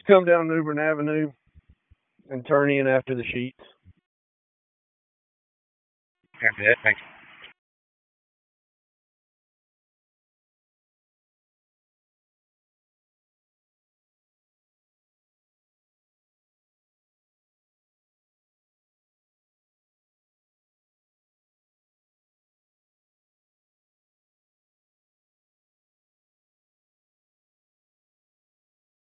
come down Newbern Avenue and turn in after the sheets. After that, thanks.